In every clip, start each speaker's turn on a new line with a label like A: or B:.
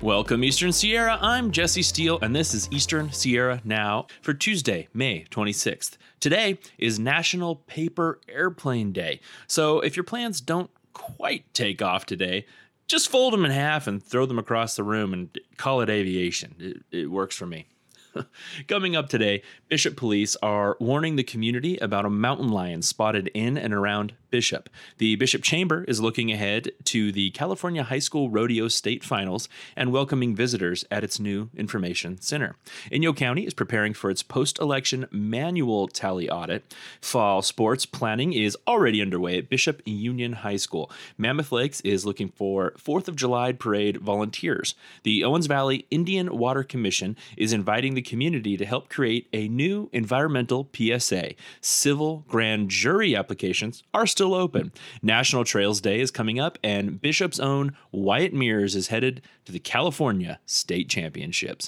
A: Welcome, Eastern Sierra. I'm Jesse Steele, and this is Eastern Sierra Now for Tuesday, May 26th. Today is National Paper Airplane Day, so if your plans don't quite take off today, just fold them in half and throw them across the room and call it aviation. It works for me. Coming up today, Bishop Police are warning the community about a mountain lion spotted in and around Bishop. The Bishop Chamber is looking ahead to the California High School Rodeo State Finals and welcoming visitors at its new information center. Inyo County is preparing for its post-election manual tally audit. Fall sports planning is already underway at Bishop Union High School. Mammoth Lakes is looking for 4th of July parade volunteers. The Owens Valley Indian Water Commission is inviting the community to help create a new environmental PSA. Civil grand jury applications are still open. National Trails Day is coming up, and Bishop's own Wyatt Mears is headed to the California State Championships.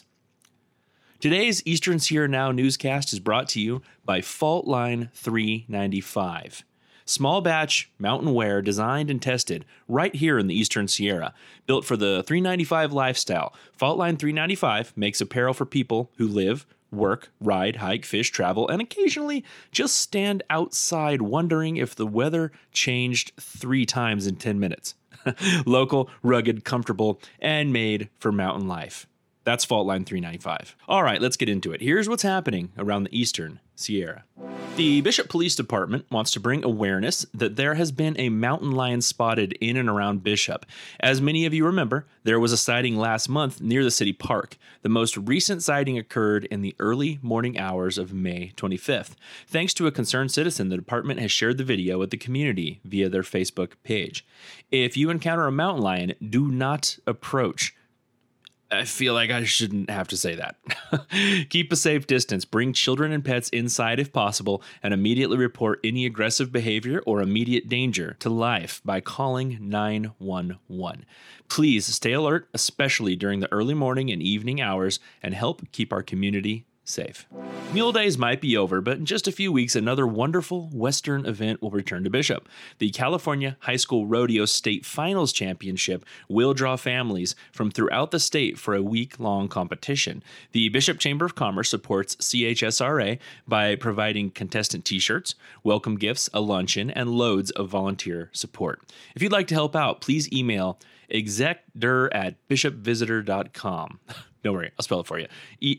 A: Today's Eastern Sierra Now newscast is brought to you by Fault Line 395. Small batch mountain wear designed and tested right here in the Eastern Sierra. Built for the 395 lifestyle, Fault Line 395 makes apparel for people who live, work, ride, hike, fish, travel, and occasionally just stand outside wondering if the weather changed 3 times in 10 minutes. Local, rugged, comfortable, and made for mountain life. That's Fault Line 395. All right, let's get into it. Here's what's happening around the Eastern Sierra. The Bishop Police Department wants to bring awareness that there has been a mountain lion spotted in and around Bishop. As many of you remember, there was a sighting last month near the city park. The most recent sighting occurred in the early morning hours of May 25th. Thanks to a concerned citizen, the department has shared the video with the community via their Facebook page. If you encounter a mountain lion, do not approach. I feel like I shouldn't have to say that. Keep a safe distance, bring children and pets inside if possible, and immediately report any aggressive behavior or immediate danger to life by calling 911. Please stay alert, especially during the early morning and evening hours, and help keep our community safe. Mule Days might be over, but in just a few weeks, another wonderful Western event will return to Bishop. The California High School Rodeo State Finals Championship will draw families from throughout the state for a week-long competition. The Bishop Chamber of Commerce supports CHSRA by providing contestant t-shirts, welcome gifts, a luncheon, and loads of volunteer support. If you'd like to help out, please email execdir@bishopvisitor.com. Don't worry, I'll spell it for you.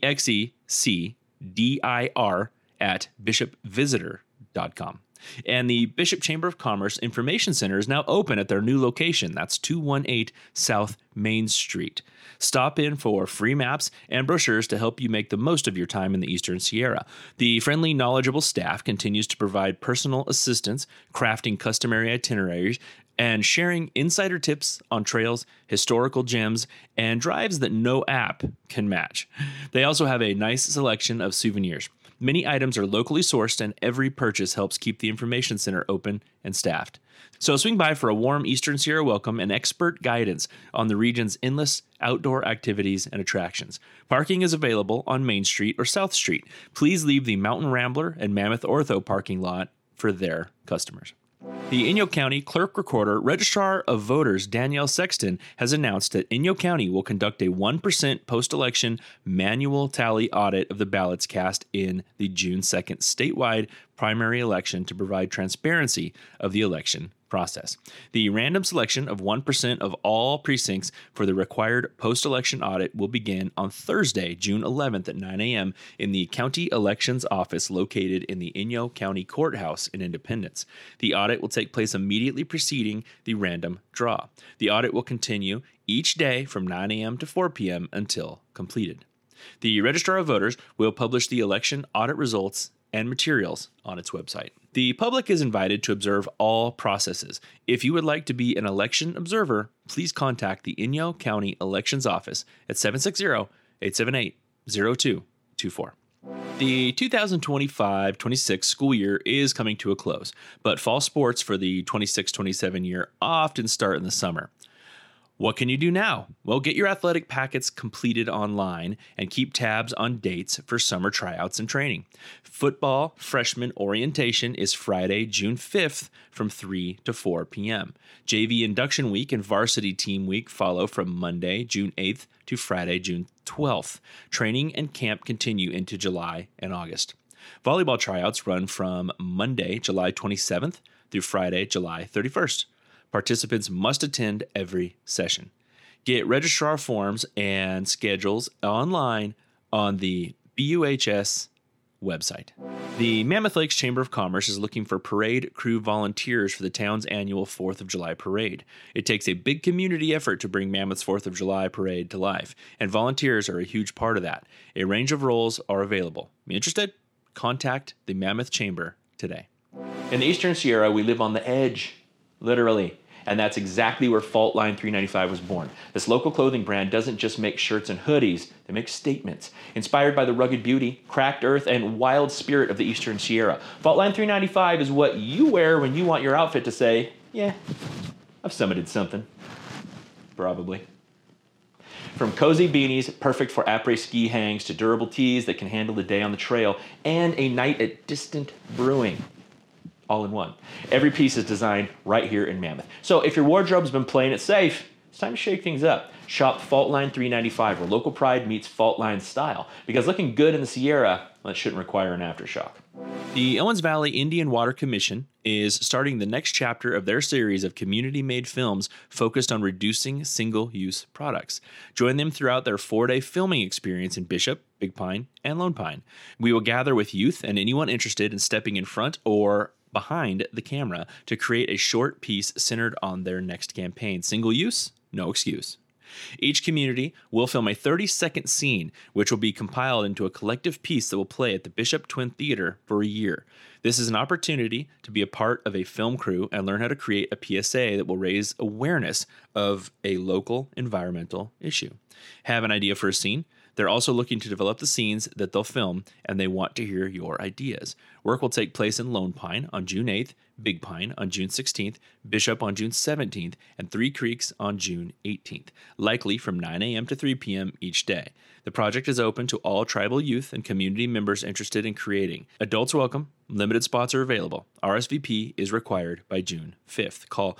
A: execdir@bishopvisitor.com. And the Bishop Chamber of Commerce Information Center is now open at their new location. That's 218 South Main Street. Stop in for free maps and brochures to help you make the most of your time in the Eastern Sierra. The friendly, knowledgeable staff continues to provide personal assistance, crafting customary itineraries, and sharing insider tips on trails, historical gems, and drives that no app can match. They also have a nice selection of souvenirs. Many items are locally sourced, and every purchase helps keep the information center open and staffed. So swing by for a warm Eastern Sierra welcome and expert guidance on the region's endless outdoor activities and attractions. Parking is available on Main Street or South Street. Please leave the Mountain Rambler and Mammoth Ortho parking lot for their customers. The Inyo County Clerk Recorder Registrar of Voters Danielle Sexton has announced that Inyo County will conduct a 1% post-election manual tally audit of the ballots cast in the June 2nd statewide primary election to provide transparency of the election process. The random selection of 1% of all precincts for the required post-election audit will begin on Thursday, June 11th at 9 a.m. in the County Elections Office located in the Inyo County Courthouse in Independence. The audit will take place immediately preceding the random draw. The audit will continue each day from 9 a.m. to 4 p.m. until completed. The Registrar of Voters will publish the election audit results and materials on its website. The public is invited to observe all processes. If you would like to be an election observer, please contact the Inyo County Elections Office at 760-878-0224. The 2025-26 school year is coming to a close, but fall sports for the 26-27 year often start in the summer. What can you do now? Well, get your athletic packets completed online and keep tabs on dates for summer tryouts and training. Football freshman orientation is Friday, June 5th from 3 to 4 p.m. JV induction week and varsity team week follow from Monday, June 8th to Friday, June 12th. Training and camp continue into July and August. Volleyball tryouts run from Monday, July 27th through Friday, July 31st. Participants must attend every session. Get registrar forms and schedules online on the BUHS website. The Mammoth Lakes Chamber of Commerce is looking for parade crew volunteers for the town's annual 4th of July parade. It takes a big community effort to bring Mammoth's 4th of July parade to life, and volunteers are a huge part of that. A range of roles are available. Interested? Contact the Mammoth Chamber today. In the Eastern Sierra, we live on the edge, literally. And that's exactly where Fault Line 395 was born. This local clothing brand doesn't just make shirts and hoodies, they make statements. Inspired by the rugged beauty, cracked earth, and wild spirit of the Eastern Sierra, Fault Line 395 is what you wear when you want your outfit to say, yeah, I've summited something. Probably. From cozy beanies, perfect for après-ski hangs, to durable tees that can handle the day on the trail, and a night at Distant Brewing. All in one. Every piece is designed right here in Mammoth. So if your wardrobe's been playing it safe, it's time to shake things up. Shop Fault Line 395, where local pride meets Fault Line style. Because looking good in the Sierra, well, it shouldn't require an aftershock. The Owens Valley Indian Water Commission is starting the next chapter of their series of community-made films focused on reducing single-use products. Join them throughout their 4-day filming experience in Bishop, Big Pine, and Lone Pine. We will gather with youth and anyone interested in stepping in front or behind the camera to create a short piece centered on their next campaign. Single use, no excuse. Each community will film a 30-second scene, which will be compiled into a collective piece that will play at the Bishop Twin Theater for a year. This is an opportunity to be a part of a film crew and learn how to create a PSA that will raise awareness of a local environmental issue. Have an idea for a scene? They're also looking to develop the scenes that they'll film, and they want to hear your ideas. Work will take place in Lone Pine on June 8th, Big Pine on June 16th, Bishop on June 17th, and Three Creeks on June 18th, likely from 9 a.m. to 3 p.m. each day. The project is open to all tribal youth and community members interested in creating. Adults welcome. Limited spots are available. RSVP is required by June 5th. Call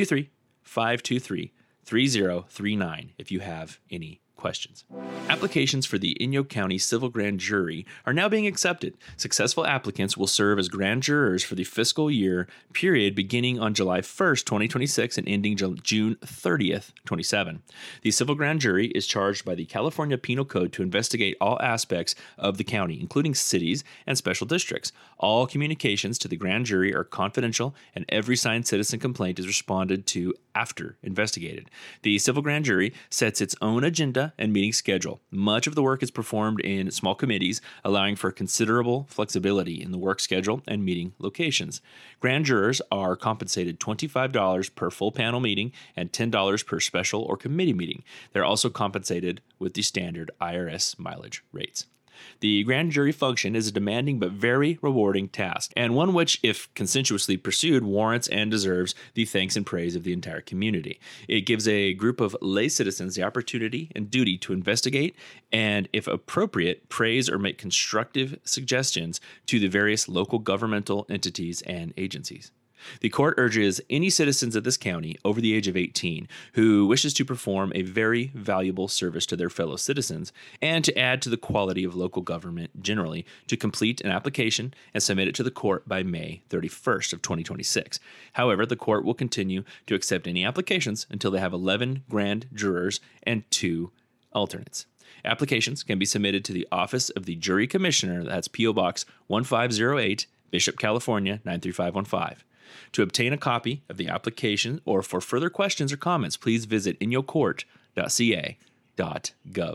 A: 323-523-3039 if you have any questions. Applications for the Inyo County Civil Grand Jury are now being accepted. Successful applicants will serve as grand jurors for the fiscal year period beginning on July 1st, 2026 and ending June 30th, 27. The Civil Grand Jury is charged by the California Penal Code to investigate all aspects of the county, including cities and special districts. All communications to the grand jury are confidential, and every signed citizen complaint is responded to after investigated. The Civil Grand Jury sets its own agenda and meeting schedule. Much of the work is performed in small committees, allowing for considerable flexibility in the work schedule and meeting locations. Grand jurors are compensated $25 per full panel meeting and $10 per special or committee meeting. They're also compensated with the standard IRS mileage rates. The grand jury function is a demanding but very rewarding task, and one which, if consensuously pursued, warrants and deserves the thanks and praise of the entire community. It gives a group of lay citizens the opportunity and duty to investigate and, if appropriate, praise or make constructive suggestions to the various local governmental entities and agencies. The court urges any citizens of this county over the age of 18 who wishes to perform a very valuable service to their fellow citizens and to add to the quality of local government generally to complete an application and submit it to the court by May 31st of 2026. However, the court will continue to accept any applications until they have 11 grand jurors and 2 alternates. Applications can be submitted to the Office of the Jury Commissioner, that's P.O. Box 1508, Bishop, California 93515. To obtain a copy of the application or for further questions or comments, please visit inyocourt.ca.gov.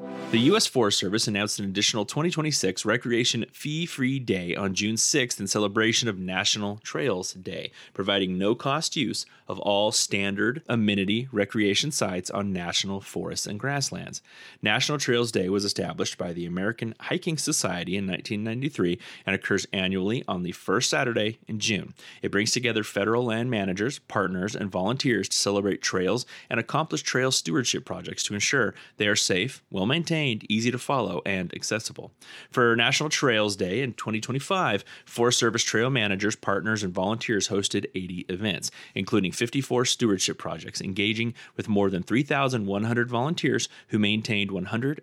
A: The U.S. Forest Service announced an additional 2026 Recreation Fee-Free Day on June 6th in celebration of National Trails Day, providing no-cost use of all standard amenity recreation sites on national forests and grasslands. National Trails Day was established by the American Hiking Society in 1993 and occurs annually on the first Saturday in June. It brings together federal land managers, partners, and volunteers to celebrate trails and accomplish trail stewardship projects to ensure they are safe, well-maintained, easy to follow, and accessible. For National Trails Day in 2025, Forest Service trail managers, partners, and volunteers hosted 80 events, including 54 stewardship projects, engaging with more than 3,100 volunteers who maintained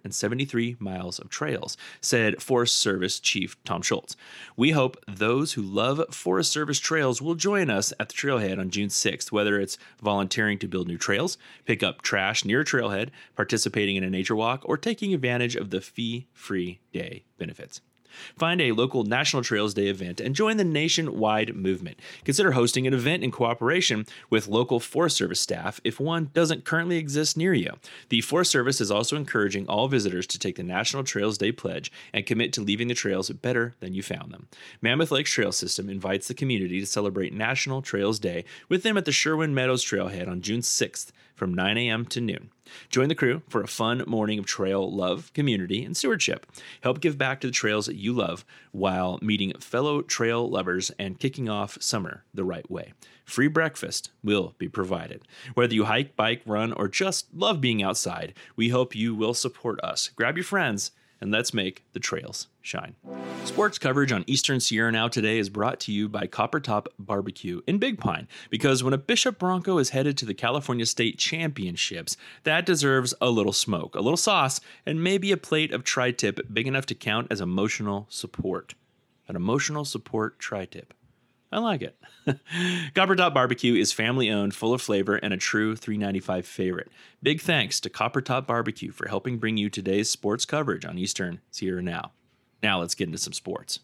A: 173 miles of trails, said Forest Service Chief Tom Schultz. We hope those who love Forest Service trails will join us at the trailhead on June 6th, whether it's volunteering to build new trails, pick up trash near a trailhead, participating in a nature walk, or taking advantage of the fee-free day benefits. Find a local National Trails Day event and join the nationwide movement. Consider hosting an event in cooperation with local Forest Service staff if one doesn't currently exist near you. The Forest Service is also encouraging all visitors to take the National Trails Day pledge and commit to leaving the trails better than you found them. Mammoth Lakes Trail System invites the community to celebrate National Trails Day with them at the Sherwin Meadows Trailhead on June 6th from 9 a.m. to noon. Join the crew for a fun morning of trail love, community, and stewardship. Help give back to the trails that you love while meeting fellow trail lovers and kicking off summer the right way. Free breakfast will be provided. Whether you hike, bike, run, or just love being outside, we hope you will support us. Grab your friends and let's make the trails shine. Sports coverage on Eastern Sierra Now today is brought to you by Copper Top Barbecue in Big Pine, because when a Bishop Bronco is headed to the California State Championships, that deserves a little smoke, a little sauce, and maybe a plate of tri-tip big enough to count as emotional support. An emotional support tri-tip. I like it. Copper Top Barbecue is family-owned, full of flavor, and a true $3.95 favorite. Big thanks to Copper Top Barbecue for helping bring you today's sports coverage on Eastern Sierra Now. Now let's get into some sports.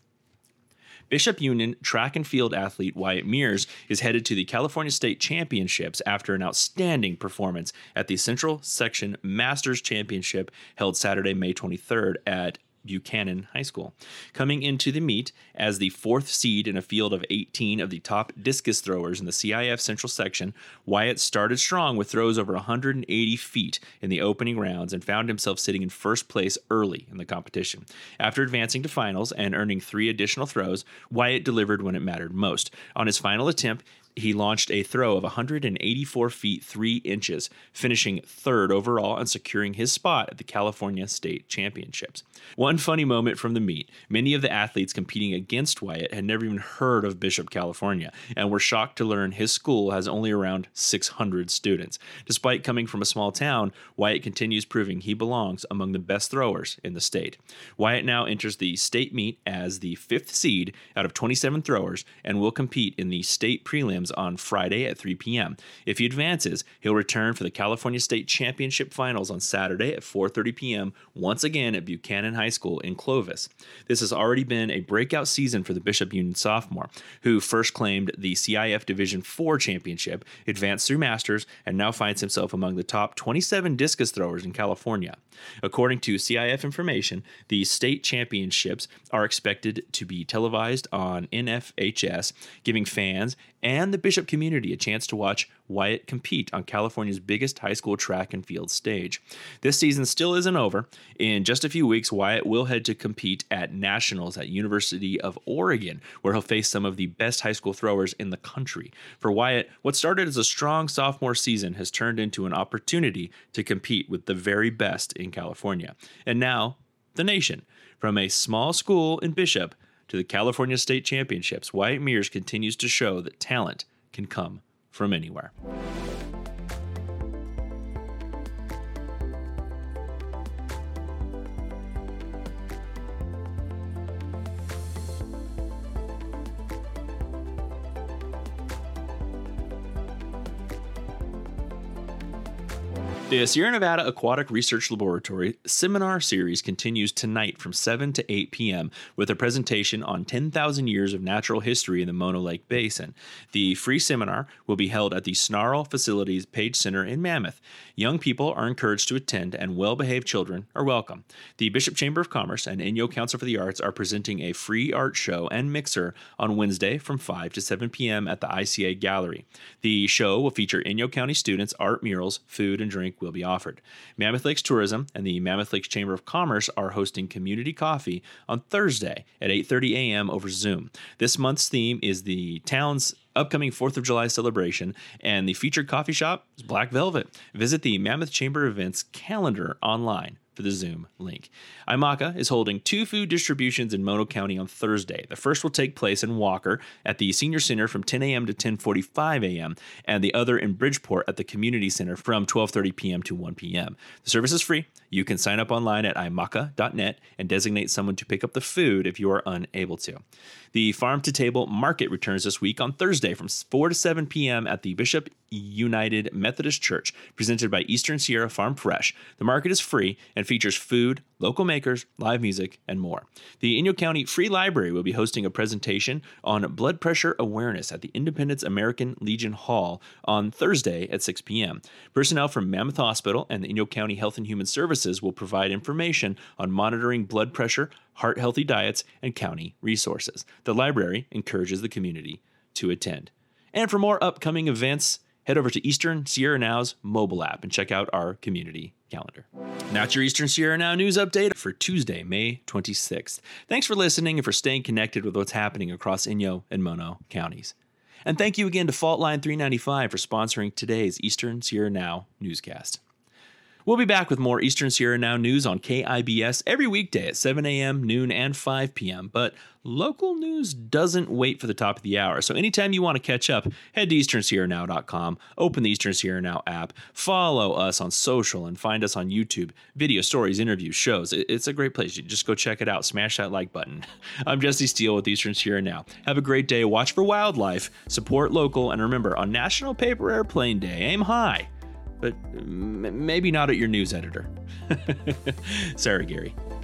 A: Bishop Union track and field athlete Wyatt Mears is headed to the California State Championships after an outstanding performance at the Central Section Masters Championship held Saturday, May 23rd at Buchanan High School. Coming into the meet as the fourth seed in a field of 18 of the top discus throwers in the CIF Central Section, Wyatt started strong with throws over 180 feet in the opening rounds and found himself sitting in first place early in the competition. After advancing to finals and earning 3 additional throws, Wyatt delivered when it mattered most. On his final attempt, he launched a throw of 184 feet 3 inches, finishing third overall and securing his spot at the California State Championships. One funny moment from the meet: many of the athletes competing against Wyatt had never even heard of Bishop, California, and were shocked to learn his school has only around 600 students. Despite coming from a small town, Wyatt continues proving he belongs among the best throwers in the state. Wyatt now enters the state meet as the 5th seed out of 27 throwers and will compete in the state prelims on Friday at 3 p.m. If he advances, he'll return for the California State Championship Finals on Saturday at 4:30 p.m. once again at Buchanan High School in Clovis. This has already been a breakout season for the Bishop Union sophomore, who first claimed the CIF Division IV championship, advanced through Masters, and now finds himself among the top 27 discus throwers in California. According to CIF information, the state championships are expected to be televised on NFHS, giving fans and the Bishop community a chance to watch Wyatt compete on California's biggest high school track and field stage. This season still isn't over. In just a few weeks, Wyatt will head to compete at Nationals at University of Oregon, where he'll face some of the best high school throwers in the country. For Wyatt, what started as a strong sophomore season has turned into an opportunity to compete with the very best in California. And now, the nation. From a small school in Bishop to the California State Championships, Wyatt Mears continues to show that talent can come from anywhere. The Sierra Nevada Aquatic Research Laboratory seminar series continues tonight from 7 to 8 p.m. with a presentation on 10,000 years of natural history in the Mono Lake Basin. The free seminar will be held at the Snarl Facilities Page Center in Mammoth. Young people are encouraged to attend, and well-behaved children are welcome. The Bishop Chamber of Commerce and Inyo Council for the Arts are presenting a free art show and mixer on Wednesday from 5 to 7 p.m. at the ICA Gallery. The show will feature Inyo County students, art murals, food, and drink will be offered. Mammoth Lakes Tourism and the Mammoth Lakes Chamber of Commerce are hosting community coffee on Thursday at 8:30 a.m. over Zoom. This month's theme is the town's upcoming 4th of July celebration, and the featured coffee shop is Black Velvet. Visit the Mammoth Chamber events calendar online for the Zoom link. IMACA is holding 2 food distributions in Mono County on Thursday. The first will take place in Walker at the Senior Center from 10 a.m. to 10:45 a.m., and the other in Bridgeport at the Community Center from 12:30 p.m. to 1 p.m. The service is free. You can sign up online at imaca.net and designate someone to pick up the food if you are unable to. The Farm to Table Market returns this week on Thursday from 4 to 7 p.m. at the Bishop United Methodist Church, presented by Eastern Sierra Farm Fresh. The market is free and features food, local makers, live music, and more. The Inyo County Free Library will be hosting a presentation on blood pressure awareness at the Independence American Legion Hall on Thursday at 6 p.m. Personnel from Mammoth Hospital and the Inyo County Health and Human Services will provide information on monitoring blood pressure, heart-healthy diets, and county resources. The library encourages the community to attend. And for more upcoming events, head over to Eastern Sierra Now's mobile app and check out our community calendar. Now it's your Eastern Sierra Now news update for Tuesday, May 26th. Thanks for listening and for staying connected with what's happening across Inyo and Mono counties. And thank you again to Fault Line 395 for sponsoring today's Eastern Sierra Now newscast. We'll be back with more Eastern Sierra Now news on KIBS every weekday at 7 a.m., noon, and 5 p.m., but local news doesn't wait for the top of the hour, so anytime you want to catch up, head to easternsierranow.com, open the Eastern Sierra Now app, follow us on social, and find us on YouTube, video, stories, interviews, shows. It's a great place. You just go check it out. Smash that like button. I'm Jesse Steele with Eastern Sierra Now. Have a great day. Watch for wildlife, support local, and remember, on National Paper Airplane Day, aim high, but maybe not at your news editor. Sarah Gary.